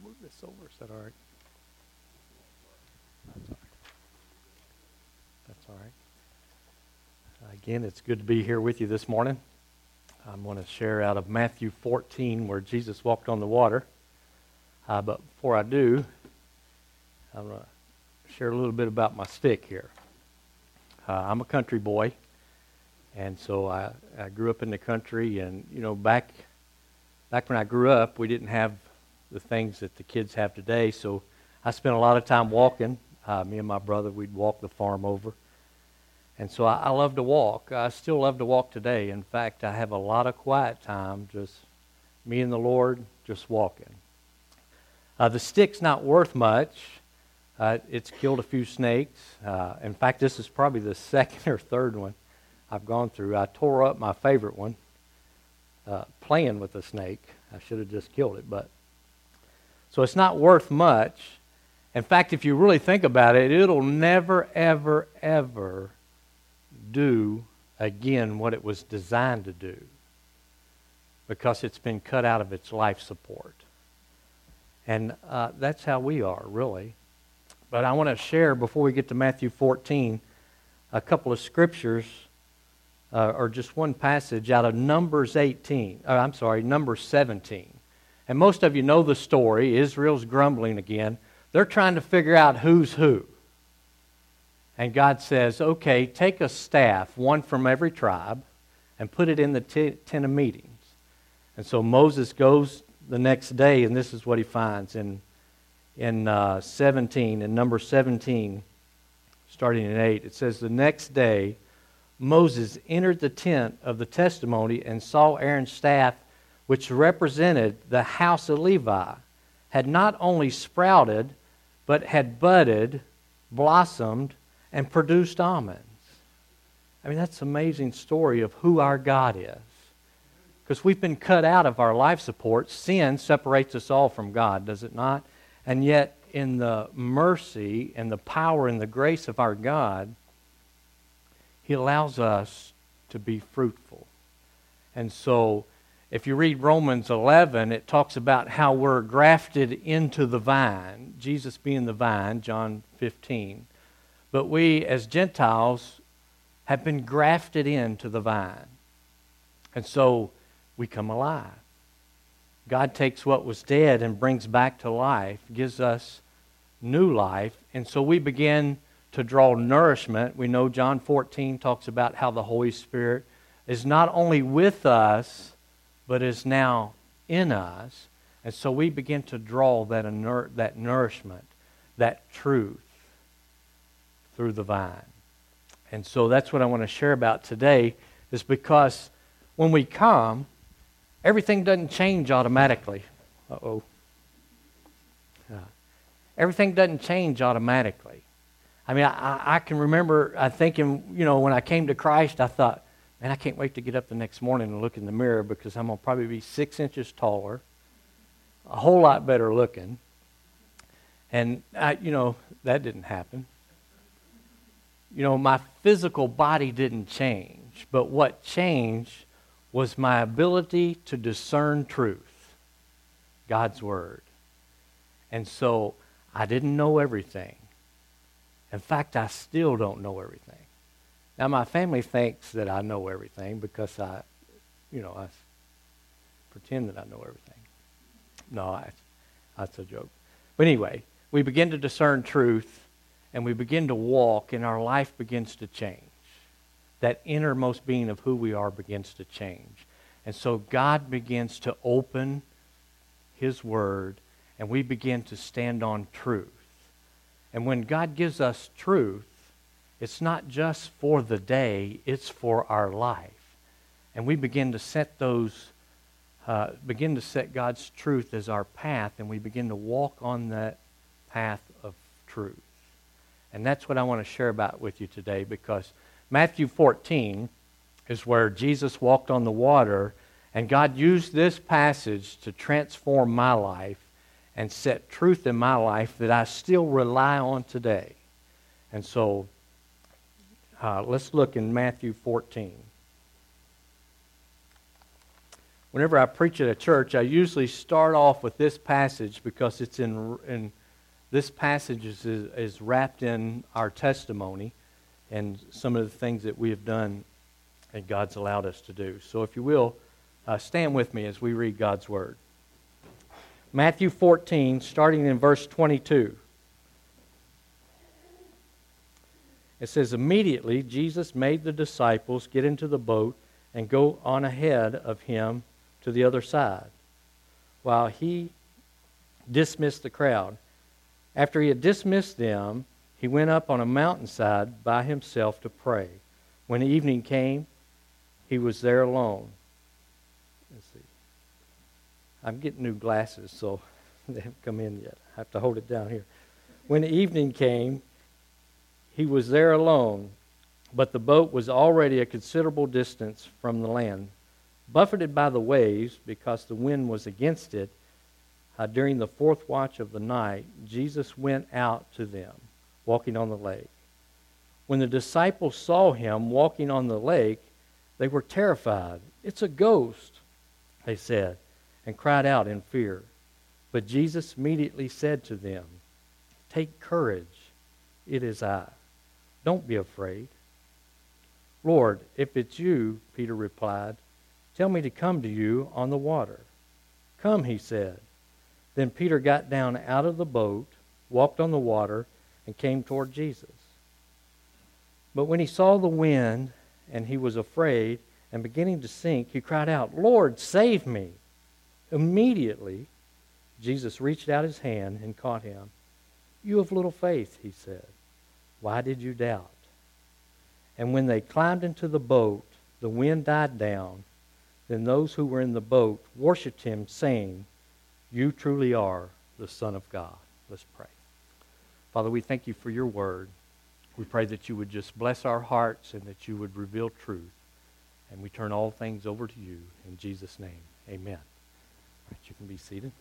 move this over. Is that all right? That's all right. That's all right. Again, it's good to be here with you this morning. I'm going to share out of Matthew 14 where Jesus walked on the water. But before I do, I'm going to share a little bit about my stick here. I'm a country boy, and so I grew up in the country, and back when I grew up, we didn't have the things that the kids have today, so I spent a lot of time walking. Me and my brother, we'd walk the farm over. And so I love to walk. I still love to walk today. In fact, I have a lot of quiet time, just me and the Lord, just walking. The stick's not worth much. It's killed a few snakes. In fact, this is probably the second or third one I've gone through. I tore up my favorite one, playing with a snake. I should have just killed it, but so it's not worth much. In fact, if you really think about it, it'll never, ever, ever do again what it was designed to do because it's been cut out of its life support. And that's how we are, really. But I want to share, before we get to Matthew 14, a couple of scriptures, or just one passage out of Numbers 17. And most of you know the story. Israel's grumbling again. They're trying to figure out who's who. And God says, okay, take a staff, one from every tribe, and put it in the tent of meetings. And so Moses goes the next day, and this is what he finds in Number 17, starting in 8. It says, the next day Moses entered the tent of the testimony and saw Aaron's staff, which represented the house of Levi, had not only sprouted, but had budded, blossomed, and produced almonds. I mean, that's an amazing story of who our God is. Because we've been cut out of our life support. Sin separates us all from God, does it not? And yet, in the mercy and the power and the grace of our God, He allows us to be fruitful. And so, if you read Romans 11, it talks about how we're grafted into the vine, Jesus being the vine, John 15. But we, as Gentiles, have been grafted into the vine. And so, we come alive. God takes what was dead and brings back to life, gives us new life, and so we begin to draw nourishment. We know John 14 talks about how the Holy Spirit is not only with us, but is now in us. And so we begin to draw that nourishment, that truth through the vine. And so that's what I want to share about today, is because when we come, everything doesn't change automatically. Everything doesn't change automatically. I mean, I can remember thinking, when I came to Christ, I thought, man, I can't wait to get up the next morning and look in the mirror because I'm going to probably be 6 inches taller, a whole lot better looking. And, that didn't happen. My physical body didn't change, but what changed was my ability to discern truth, God's Word. And so I didn't know everything. In fact, I still don't know everything. Now, my family thinks that I know everything because I pretend that I know everything. No, that's a joke. But anyway, we begin to discern truth, and we begin to walk, and our life begins to change. That innermost being of who we are begins to change. And so God begins to open His Word, and we begin to stand on truth. And when God gives us truth, it's not just for the day, it's for our life. And we begin to set God's truth as our path, and we begin to walk on that path of truth. And that's what I want to share about with you today, because Matthew 14 is where Jesus walked on the water, and God used this passage to transform my life and set truth in my life that I still rely on today. And so, let's look in Matthew 14. whenever I preach at a church, I usually start off with this passage because it's in this passage is wrapped in our testimony and some of the things that we have done and God's allowed us to do. So if you will, stand with me as we read God's Word. Matthew 14, starting in verse 22. It says, "Immediately Jesus made the disciples get into the boat and go on ahead of him to the other side, while he dismissed the crowd. After he had dismissed them, he went up on a mountainside by himself to pray. When evening came, he was there alone." Let's see. I'm getting new glasses, so they haven't come in yet. I have to hold it down here. When evening came, he was there alone, but the boat was already a considerable distance from the land. Buffeted by the waves, because the wind was against it, during the fourth watch of the night, Jesus went out to them, walking on the lake. When the disciples saw him walking on the lake, they were terrified. "It's a ghost," they said, and cried out in fear. But Jesus immediately said to them, "Take courage, it is I. Don't be afraid." "Lord, if it's you," Peter replied, "tell me to come to you on the water." "Come," he said. Then Peter got down out of the boat, walked on the water, and came toward Jesus. But when he saw the wind, and he was afraid, and beginning to sink, he cried out, "Lord, save me!" Immediately, Jesus reached out his hand and caught him. "You of little faith," he said, "why did you doubt?" And when they climbed into the boat, the wind died down. Then those who were in the boat worshipped him, saying, "You truly are the Son of God." Let's pray. Father, we thank you for your word. We pray that you would just bless our hearts and that you would reveal truth. And we turn all things over to you in Jesus' name. Amen. All right, you can be seated.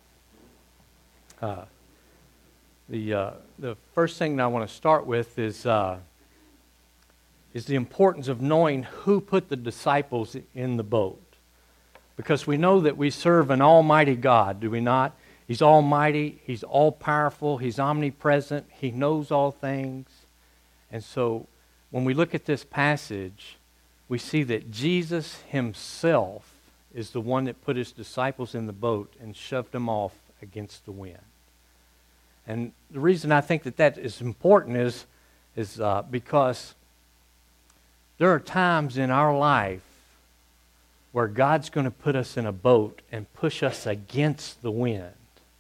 The first thing that I want to start with is the importance of knowing who put the disciples in the boat. Because we know that we serve an almighty God, do we not? He's almighty, he's all-powerful, he's omnipresent, he knows all things. And so when we look at this passage, we see that Jesus himself is the one that put his disciples in the boat and shoved them off against the wind. And the reason I think that is important is because there are times in our life where God's going to put us in a boat and push us against the wind.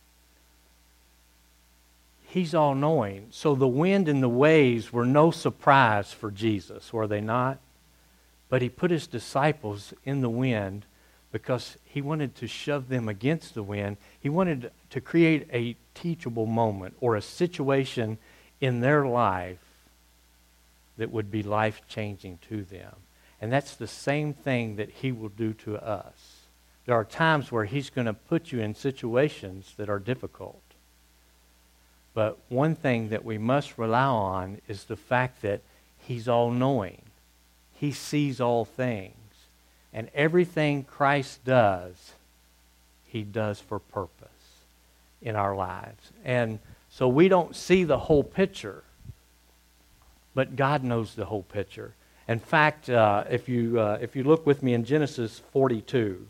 He's all-knowing. So the wind and the waves were no surprise for Jesus, were they not? But he put his disciples in the wind because he wanted to shove them against the wind. He wanted to create a teachable moment or a situation in their life that would be life-changing to them. And that's the same thing that he will do to us. There are times where he's going to put you in situations that are difficult. But one thing that we must rely on is the fact that he's all-knowing. He sees all things. And everything Christ does, he does for purpose in our lives. And so we don't see the whole picture, but God knows the whole picture. In fact, if you look with me in Genesis 42,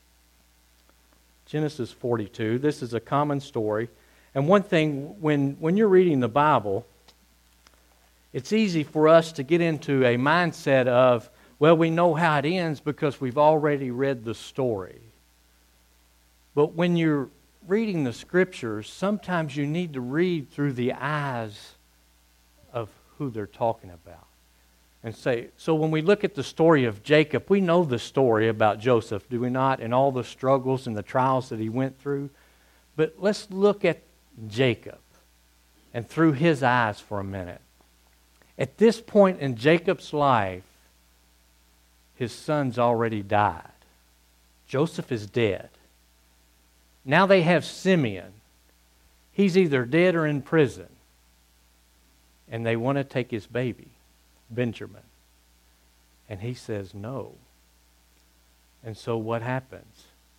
Genesis 42, this is a common story. And one thing, when you're reading the Bible, it's easy for us to get into a mindset of, well, we know how it ends because we've already read the story. But when you're reading the Scriptures, sometimes you need to read through the eyes of who they're talking about. And say, so when we look at the story of Jacob, we know the story about Joseph, do we not? And all the struggles and the trials that he went through. But let's look at Jacob and through his eyes for a minute. At this point in Jacob's life, his son's already died. Joseph is dead. Now they have Simeon. He's either dead or in prison. And they want to take his baby, Benjamin. And he says no. And so what happens?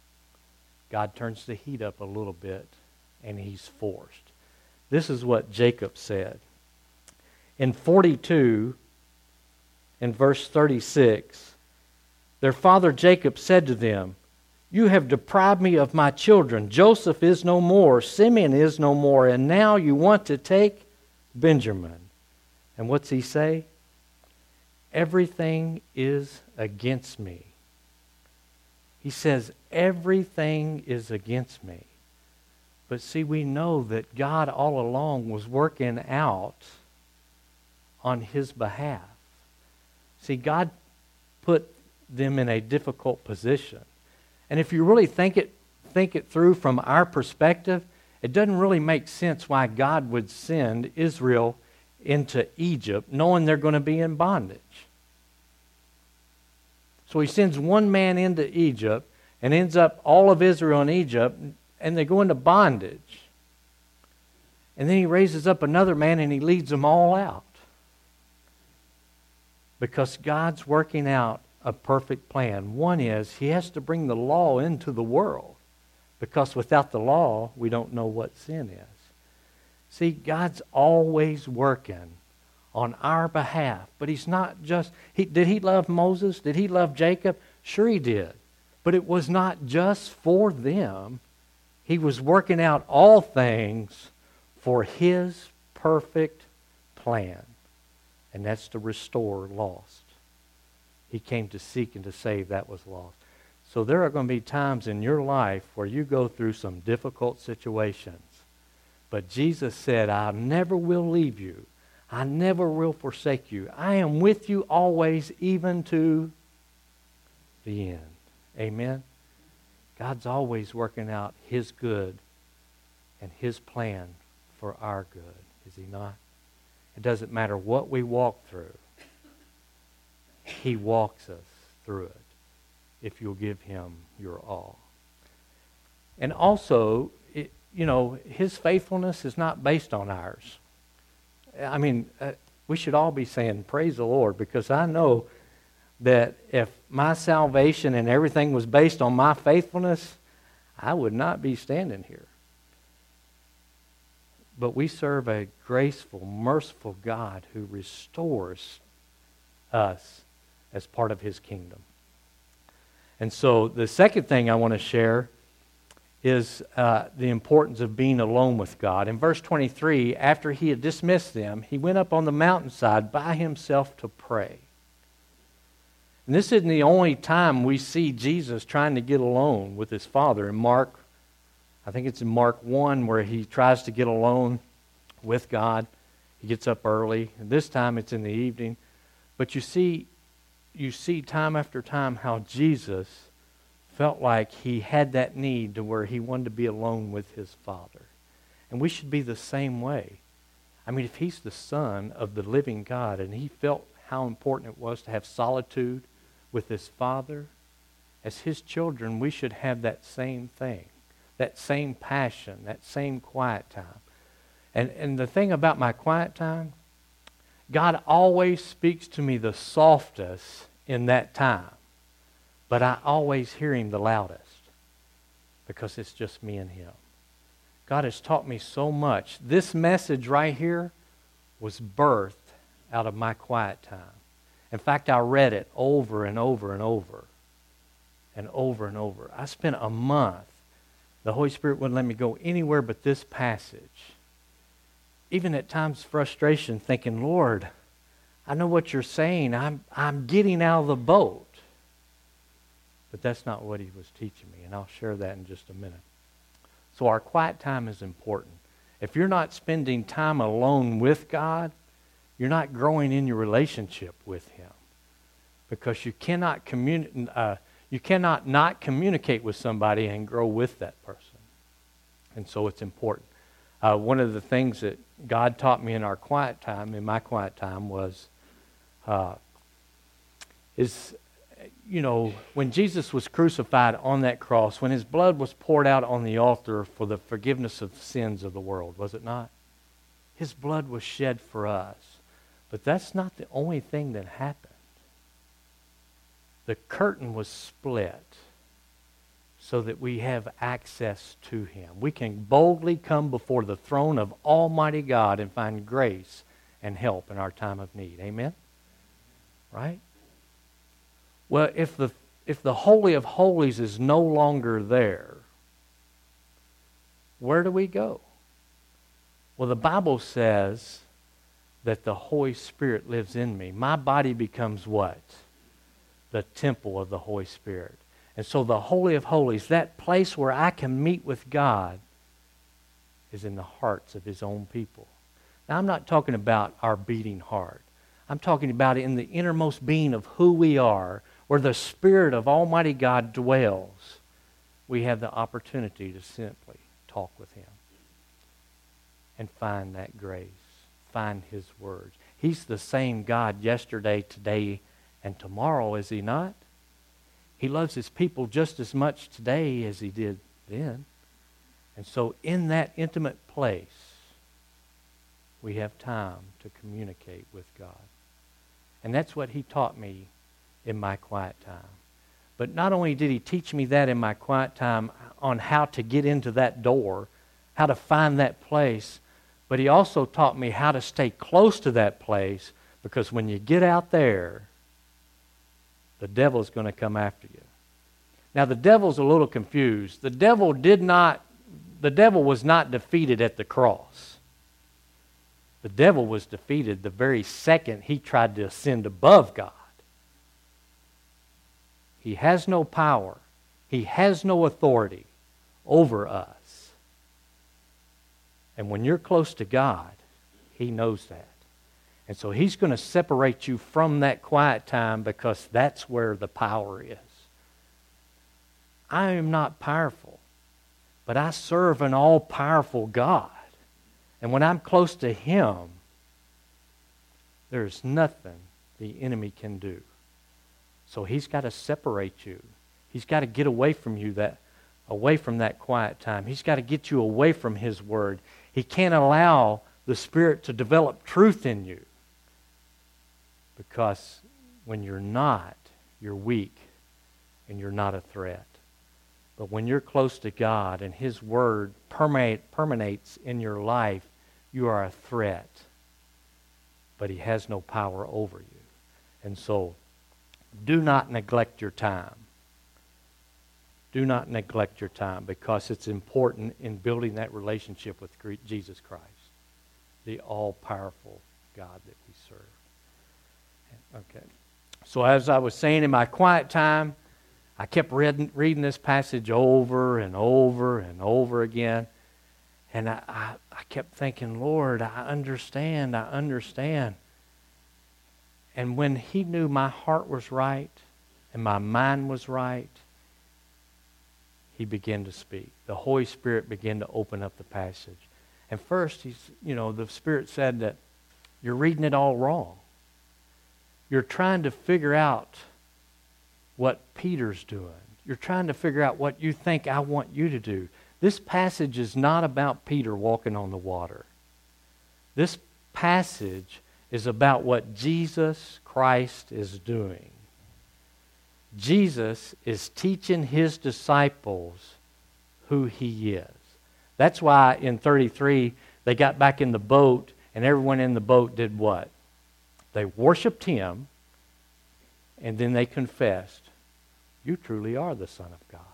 God turns the heat up a little bit, and he's forced. This is what Jacob said. In 42, in verse 36, their father Jacob said to them, "You have deprived me of my children. Joseph is no more, Simeon is no more, and now you want to take Benjamin." And what's he say? Everything is against me. He says, everything is against me. But see, we know that God all along was working out on his behalf. See, God put them in a difficult position. And if you really think it through from our perspective, it doesn't really make sense why God would send Israel into Egypt knowing they're going to be in bondage. So he sends one man into Egypt and ends up all of Israel in Egypt, and they go into bondage. And then he raises up another man and he leads them all out. Because God's working out a perfect plan. One is he has to bring the law into the world, because without the law we don't know what sin is. See, God's always working on our behalf, but he's not just... Did he love Moses? Did he love Jacob? Sure he did. But it was not just for them. He was working out all things for his perfect plan, and that's to restore lost. He came to seek and to save that was lost. So there are going to be times in your life where you go through some difficult situations. But Jesus said, "I never will leave you. I never will forsake you. I am with you always, even to the end." Amen? God's always working out his good and his plan for our good. Is he not? It doesn't matter what we walk through. He walks us through it if you'll give him your all. And also, his faithfulness is not based on ours. I mean, we should all be saying, praise the Lord, because I know that if my salvation and everything was based on my faithfulness, I would not be standing here. But we serve a graceful, merciful God who restores us as part of his kingdom. And so the second thing I want to share is the importance of being alone with God. In verse 23, after he had dismissed them, he went up on the mountainside by himself to pray. And this isn't the only time we see Jesus trying to get alone with his Father. In Mark, I think it's in Mark 1, where he tries to get alone with God. He gets up early. And this time it's in the evening. But you see time after time how Jesus felt like he had that need to where he wanted to be alone with his Father. And we should be the same way. I mean, if he's the Son of the living God and he felt how important it was to have solitude with his Father, as his children, we should have that same thing, that same passion, that same quiet time. And the thing about my quiet time, God always speaks to me the softest in that time. But I always hear him the loudest because it's just me and him. God has taught me so much. This message right here was birthed out of my quiet time. In fact, I read it over and over and over and over and over. I spent a month. The Holy Spirit wouldn't let me go anywhere but this passage. Even at times frustration, thinking, Lord, I know what you're saying. I'm getting out of the boat. But that's not what he was teaching me, and I'll share that in just a minute. So our quiet time is important. If you're not spending time alone with God, you're not growing in your relationship with him, because you cannot not communicate with somebody and grow with that person. And so it's important. One of the things that God taught me in my quiet time, was when Jesus was crucified on that cross, when his blood was poured out on the altar for the forgiveness of sins of the world, was it not? His blood was shed for us. But that's not the only thing that happened. The curtain was split so that we have access to Him. We can boldly come before the throne of Almighty God and find grace and help in our time of need. Amen? Right? Well, if the Holy of Holies is no longer there, where do we go? Well, the Bible says that the Holy Spirit lives in me. My body becomes what? The temple of the Holy Spirit. And so the Holy of Holies, that place where I can meet with God, is in the hearts of His own people. Now, I'm not talking about our beating heart. I'm talking about in the innermost being of who we are, where the Spirit of Almighty God dwells. We have the opportunity to simply talk with Him and find that grace, find His words. He's the same God yesterday, today, and tomorrow, is He not? He loves His people just as much today as He did then. And so in that intimate place, we have time to communicate with God. And that's what He taught me in my quiet time. But not only did He teach me that in my quiet time on how to get into that door, how to find that place, but He also taught me how to stay close to that place, because when you get out there, the devil's going to come after you. Now, the devil's a little confused. The devil was not defeated at the cross. The devil was defeated the very second he tried to ascend above God. He has no power. He has no authority over us. And when you're close to God, He knows that. And so He's going to separate you from that quiet time, because that's where the power is. I am not powerful, but I serve an all-powerful God. And when I'm close to Him, there's nothing the enemy can do. So He's got to separate you. He's got to get away from you, away from that quiet time. He's got to get you away from His Word. He can't allow the Spirit to develop truth in you. Because when you're not, you're weak and you're not a threat. But when you're close to God and His Word permeates in your life, you are a threat. But He has no power over you. And so, do not neglect your time. Do not neglect your time, because it's important in building that relationship with Jesus Christ, the all-powerful God that we serve. Okay. So as I was saying, in my quiet time, I kept reading this passage over and over and over again. And I kept thinking, Lord, I understand. And when He knew my heart was right and my mind was right, He began to speak. The Holy Spirit began to open up the passage. And first, the Spirit said that you're reading it all wrong. You're trying to figure out what Peter's doing. You're trying to figure out what you think I want you to do. This passage is not about Peter walking on the water. This passage is about what Jesus Christ is doing. Jesus is teaching His disciples who He is. That's why in 33, they got back in the boat, and everyone in the boat did what? They worshiped Him, and then they confessed, you truly are the Son of God.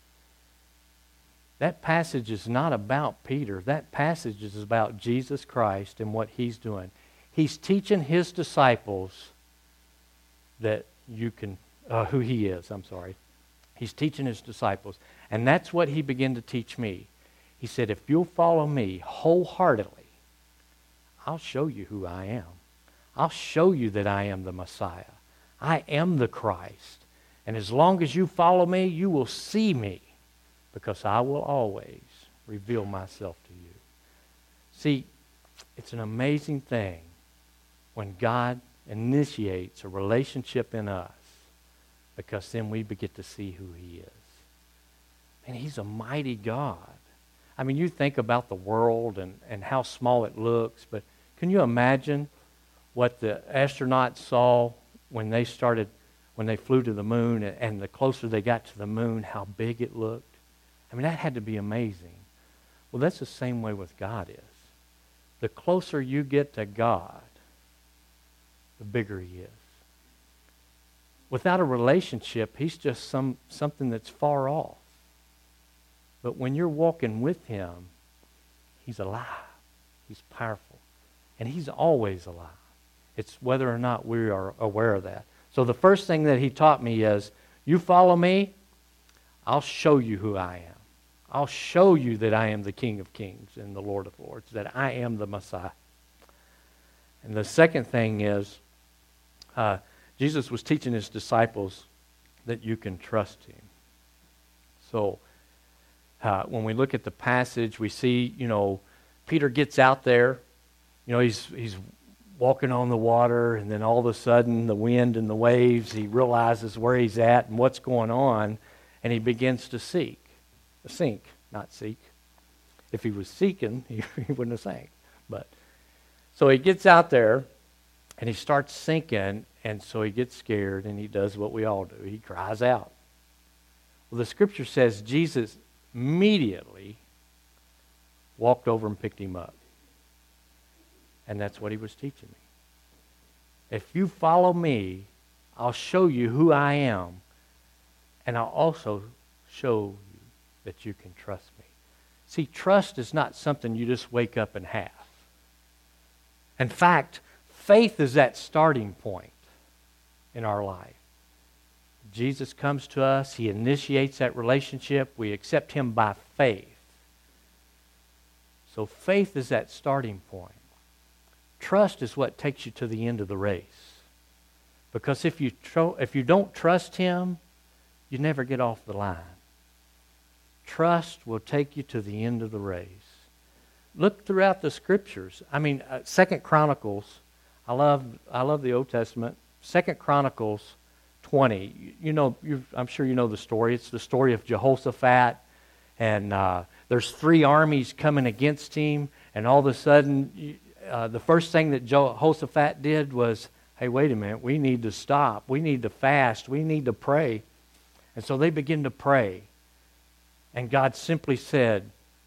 That passage is not about Peter. That passage is about Jesus Christ and what He's doing. He's teaching His disciples that who He is. He's teaching His disciples. And that's what He began to teach me. He said, if you'll follow me wholeheartedly, I'll show you who I am. I'll show you that I am the Messiah. I am the Christ. And as long as you follow me, you will see me, because I will always reveal myself to you. See, it's an amazing thing when God initiates a relationship in us, because then we get to see who He is. And He's a mighty God. I mean, you think about the world and how small it looks, but can you imagine what the astronauts saw when they started when they flew to the moon, and the closer they got to the moon, how big it looked. I mean, that had to be amazing. Well, that's the same way with God is. The closer you get to God, the bigger He is. Without a relationship, He's just something that's far off. But when you're walking with Him, He's alive. He's powerful. And He's always alive. It's whether or not we are aware of that. So the first thing that He taught me is, you follow me, I'll show you who I am. I'll show you that I am the King of Kings and the Lord of Lords, that I am the Messiah. And the second thing is, Jesus was teaching His disciples that you can trust Him. So when we look at the passage, we see, Peter gets out there. He's walking on the water, and then all of a sudden the wind and the waves, he realizes where he's at and what's going on, and he begins to sink. Not seek. If he was seeking, he wouldn't have sank. But so he gets out there, and he starts sinking, and so he gets scared, and he does what we all do. He cries out. Well, the Scripture says Jesus immediately walked over and picked him up. And that's what He was teaching me. If you follow me, I'll show you who I am, and I'll also show you that you can trust me. See, trust is not something you just wake up and have. In fact, faith is that starting point in our life. Jesus comes to us. He initiates that relationship. We accept Him by faith. So faith is that starting point. Trust is what takes you to the end of the race. Because if you don't trust Him, you never get off the line. Trust will take you to the end of the race. Look throughout the Scriptures. 2 Chronicles, I love the Old Testament. 2 Chronicles 20. I'm sure you know the story. It's the story of Jehoshaphat, and there's 3 armies coming against him, and all of a sudden, the first thing that Jehoshaphat did was, hey, wait a minute, we need to stop. We need to fast. We need to pray. And so they begin to pray. And God simply said,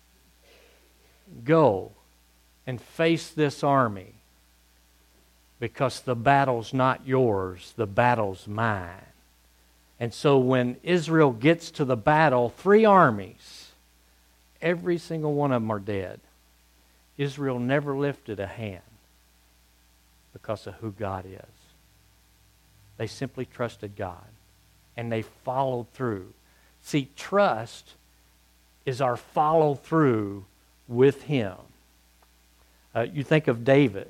go and face this army, because the battle's not yours, the battle's mine. And so when Israel gets to the battle, 3 armies, every single one of them are dead. Israel never lifted a hand because of who God is. They simply trusted God, and they followed through. See, trust is our follow through with Him. You think of David.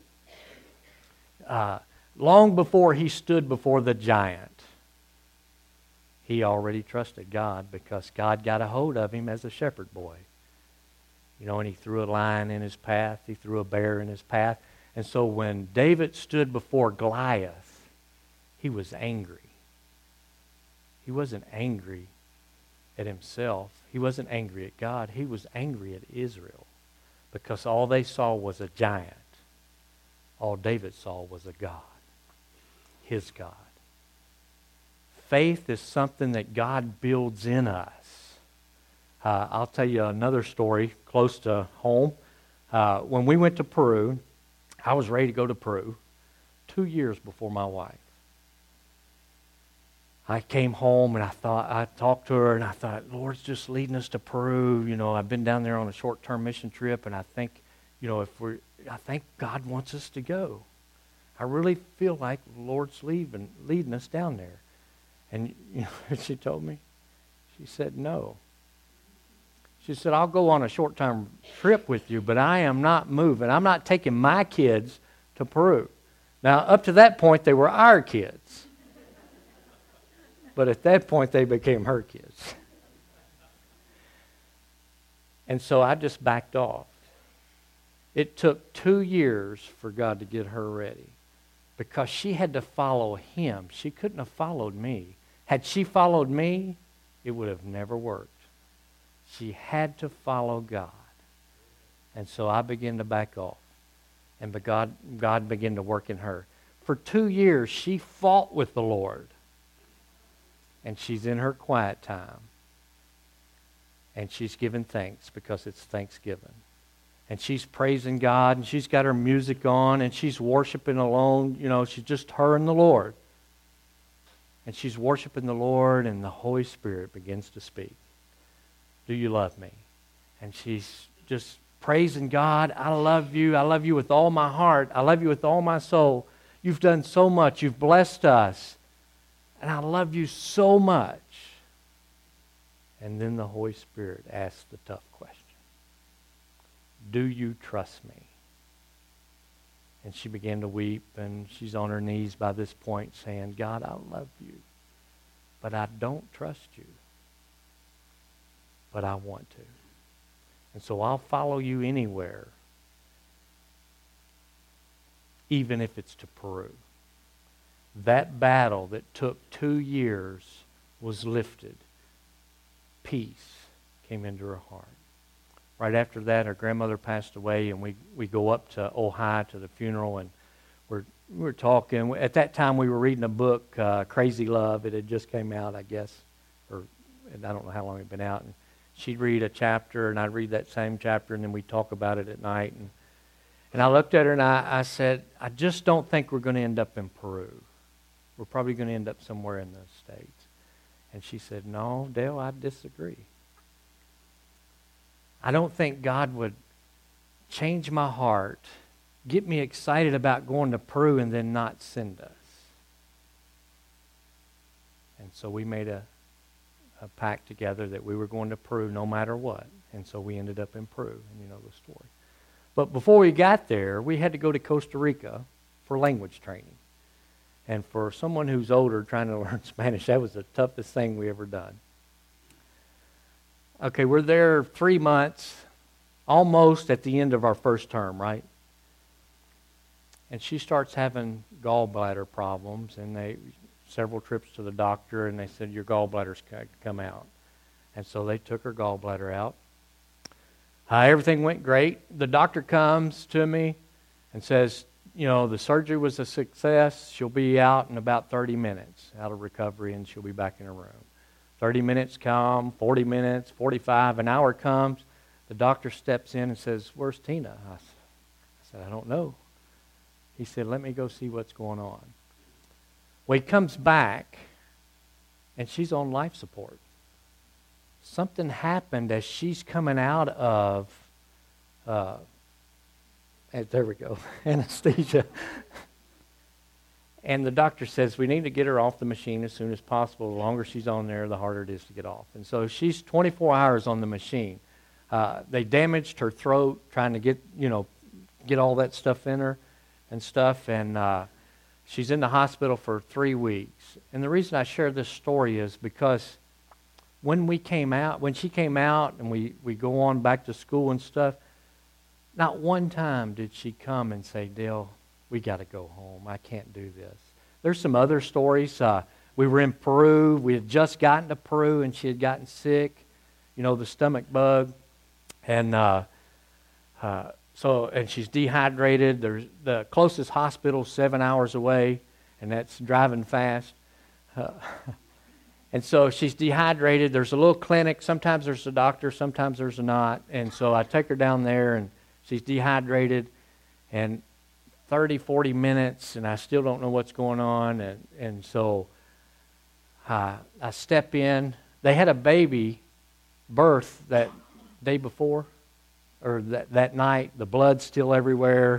Long before he stood before the giant, he already trusted God, because God got a hold of him as a shepherd boy. And he threw a lion in his path. He threw a bear in his path. And so when David stood before Goliath, he was angry. He wasn't angry at himself. He wasn't angry at God. He was angry at Israel, because all they saw was a giant. All David saw was a God, his God. Faith is something that God builds in us. I'll tell you another story close to home. When we went to Peru, I was ready to go to Peru 2 years before my wife. I came home and I talked to her, and I thought, Lord's just leading us to Peru. I've been down there on a short-term mission trip, and I think, I think God wants us to go. I really feel like the Lord's leading us down there. And she told me, she said, no. She said, I'll go on a short-term trip with you, but I am not moving. I'm not taking my kids to Peru. Now, up to that point, they were our kids. But at that point, they became her kids. And so I just backed off. It took 2 years for God to get her ready, because she had to follow Him. She couldn't have followed me. Had she followed me, it would have never worked. She had to follow God. And so I began to back off. And God began to work in her. For 2 years, she fought with the Lord. and she's in her quiet time, and she's giving thanks because it's Thanksgiving. And she's praising God, and she's got her music on, and she's worshiping alone. You know, she's just her and the Lord. And she's worshiping the Lord, and the Holy Spirit begins to speak. Do you love me? And she's just praising God. I love you. I love you with all my heart. I love you with all my soul. You've done so much. You've blessed us. And I love you so much. And then the Holy Spirit asks the tough question. Do you trust me? And she began to weep, and she's on her knees by this point saying, God, I love you, but I don't trust you. But I want to. And so I'll follow you anywhere, even if it's to Peru. That battle that took 2 years was lifted. Peace came into her heart. Right after that, her grandmother passed away, and we go up to Ojai to the funeral, and we're talking. At that time, we were reading a book, Crazy Love. It had just came out, I guess, and I don't know how long it had been out. And she'd read a chapter, and I'd read that same chapter, and then we'd talk about it at night. And I looked at her, and I said, I just don't think we're going to end up in Peru. We're probably going to end up somewhere in the States. And she said, no, Dale, I disagree. I don't think God would change my heart, get me excited about going to Peru, and then not send us. And so we made a pact together that we were going to Peru no matter what. And so we ended up in Peru, and you know the story. But before we got there, we had to go to Costa Rica for language training. And for someone who's older trying to learn Spanish, that was the toughest thing we ever done. Okay, we're there 3 months, almost at the end of our first term, right? And she starts having gallbladder problems, and several trips to the doctor, and they said, your gallbladder's come out. And so they took her gallbladder out. Everything went great. The doctor comes to me and says, you know, the surgery was a success. She'll be out in about 30 minutes, out of recovery, and she'll be back in her room. 30 minutes come, 40 minutes, 45, an hour comes. The doctor steps in and says, where's Tina? I said, I don't know. He said, let me go see what's going on. Well, he comes back, and she's on life support. Something happened as she's coming out of, there we go, anesthesia. And the doctor says, we need to get her off the machine as soon as possible. The longer she's on there, the harder it is to get off. And so she's 24 hours on the machine. They damaged her throat trying to get all that stuff in her and stuff. And she's in the hospital for 3 weeks. And the reason I share this story is because when she came out and we go on back to school and stuff, not one time did she come and say, Dale, we got to go home. I can't do this. There's some other stories. We were in Peru. We had just gotten to Peru, and she had gotten sick, the stomach bug. And and she's dehydrated. There's the closest hospital 7 hours away, and that's driving fast. And so she's dehydrated. There's a little clinic. Sometimes there's a doctor. Sometimes there's not. And so I take her down there, and she's dehydrated. And 30, 40 minutes, and I still don't know what's going on. And so I step in. They had a baby birth that day before, or that night. The blood's still everywhere.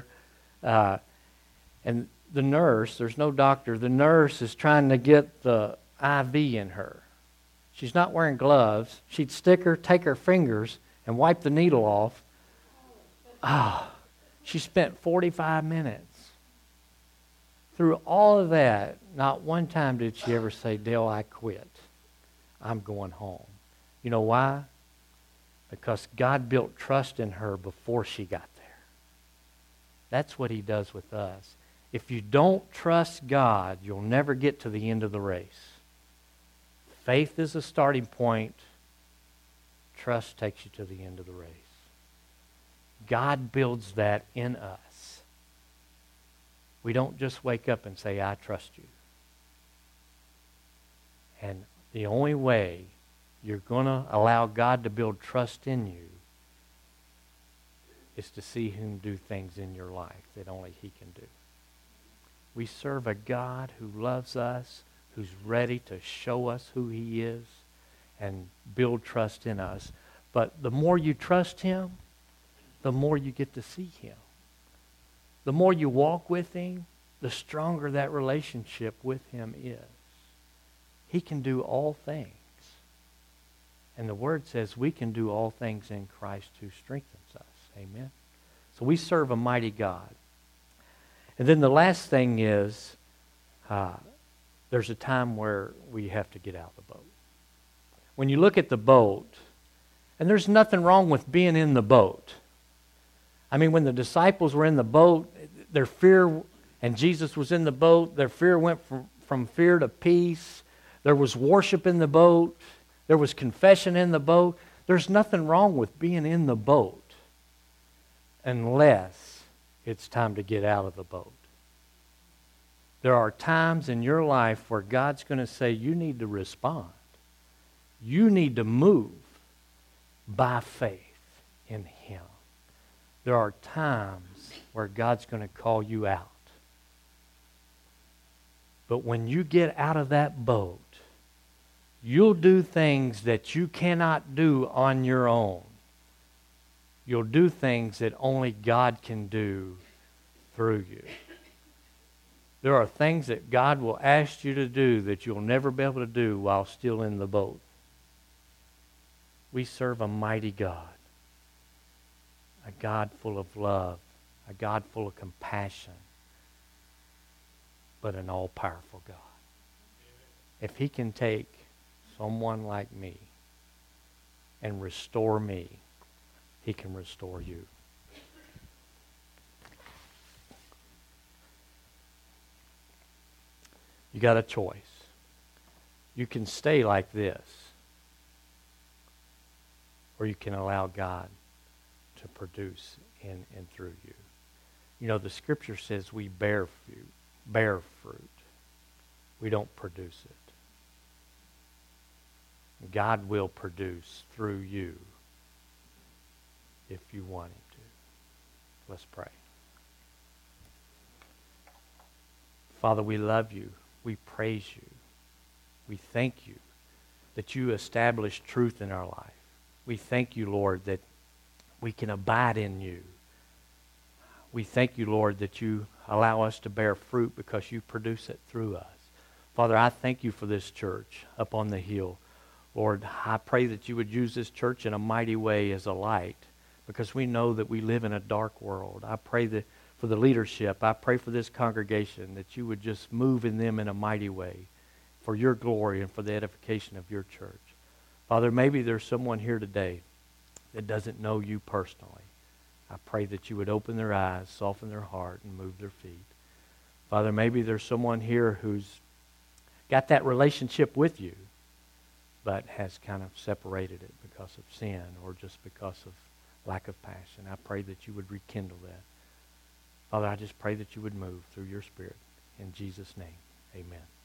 And the nurse, there's no doctor, the nurse is trying to get the IV in her. She's not wearing gloves. She'd take her fingers and wipe the needle off. She spent 45 minutes. Through all of that, not one time did she ever say, Dale, I quit. I'm going home. You know why? Because God built trust in her before she got there. That's what He does with us. If you don't trust God, you'll never get to the end of the race. Faith is a starting point. Trust takes you to the end of the race. God builds that in us. We don't just wake up and say, I trust you. And the only way you're going to allow God to build trust in you is to see Him do things in your life that only He can do. We serve a God who loves us, who's ready to show us who He is and build trust in us. But the more you trust Him, the more you get to see Him. The more you walk with Him, the stronger that relationship with Him is. He can do all things. And the Word says we can do all things in Christ who strengthens us. Amen. So we serve a mighty God. And then the last thing is, there's a time where we have to get out of the boat. When you look at the boat, and there's nothing wrong with being in the boat. I mean, when the disciples were in the boat, their fear, and Jesus was in the boat, their fear went from fear to peace. There was worship in the boat. There was confession in the boat. There's nothing wrong with being in the boat unless it's time to get out of the boat. There are times in your life where God's going to say, you need to respond. You need to move by faith in Him. There are times where God's going to call you out. But when you get out of that boat, you'll do things that you cannot do on your own. You'll do things that only God can do through you. There are things that God will ask you to do that you'll never be able to do while still in the boat. We serve a mighty God, a God full of love, a God full of compassion, but an all-powerful God. If He can take someone like me and restore me, He can restore you. You got a choice. You can stay like this, or you can allow God to produce in and through you. You know, the Scripture says we bear fruit. We don't produce it. God will produce through you if you want Him to. Let's pray. Father, we love You. We praise You. We thank You that You establish truth in our life. We thank You, Lord, that we can abide in You. We thank You, Lord, that You allow us to bear fruit because You produce it through us. Father, I thank You for this church up on the hill. Lord, I pray that You would use this church in a mighty way as a light because we know that we live in a dark world. I pray that for the leadership. I pray for this congregation that You would just move in them in a mighty way for Your glory and for the edification of Your church. Father, maybe there's someone here today that doesn't know You personally. I pray that You would open their eyes, soften their heart, and move their feet. Father, maybe there's someone here who's got that relationship with You, but has kind of separated it because of sin or just because of lack of passion. I pray that You would rekindle that. Father, I just pray that You would move through Your Spirit. In Jesus' name, amen.